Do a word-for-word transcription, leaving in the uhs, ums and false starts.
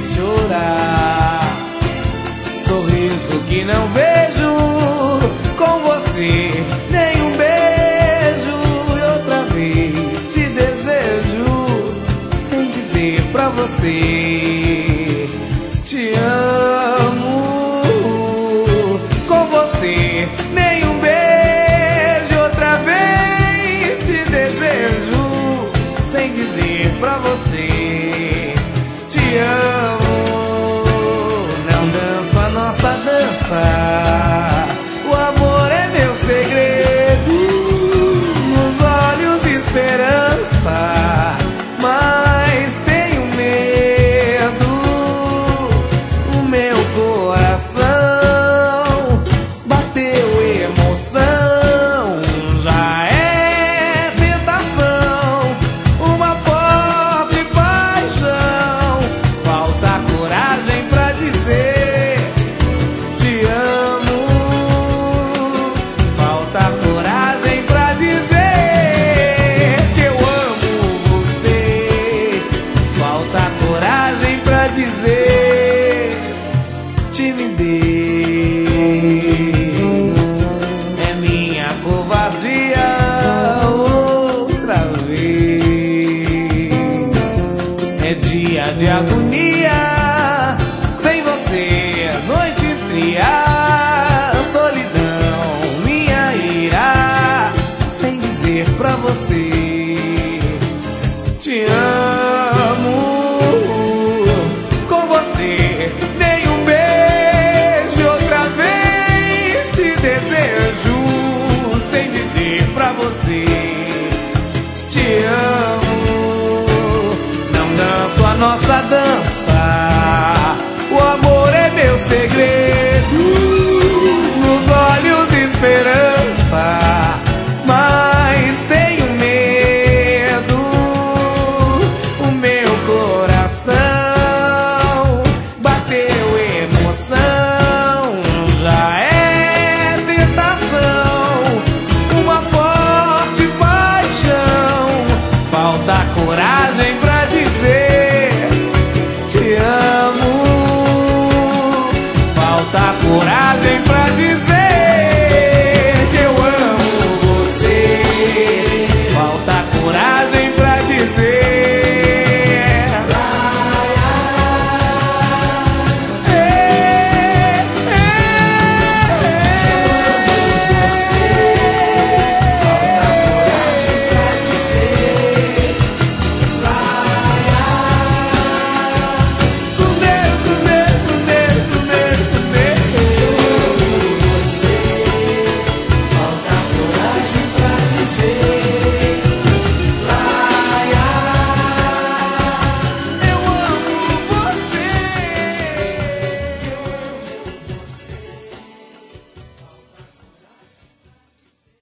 fez chorar. Sorriso que não vejo com você, nem um beijo. E outra vez te desejo, sem dizer pra você te amo. Com você, nem um beijo. Outra vez te desejo, sem dizer pra você te amo. Não danço a nossa dança, o amor é meu segredo. Nos olhos esperança, mas tenho medo. O meu coração bateu emoção, já é tentação, uma forte paixão. Falta coragem pra dizer te amo. Falta coragem pra dizer que eu amo você. Falta coragem pra dizer timidez. É minha covardia outra vez. É dia de agonia, sem você, noite fria.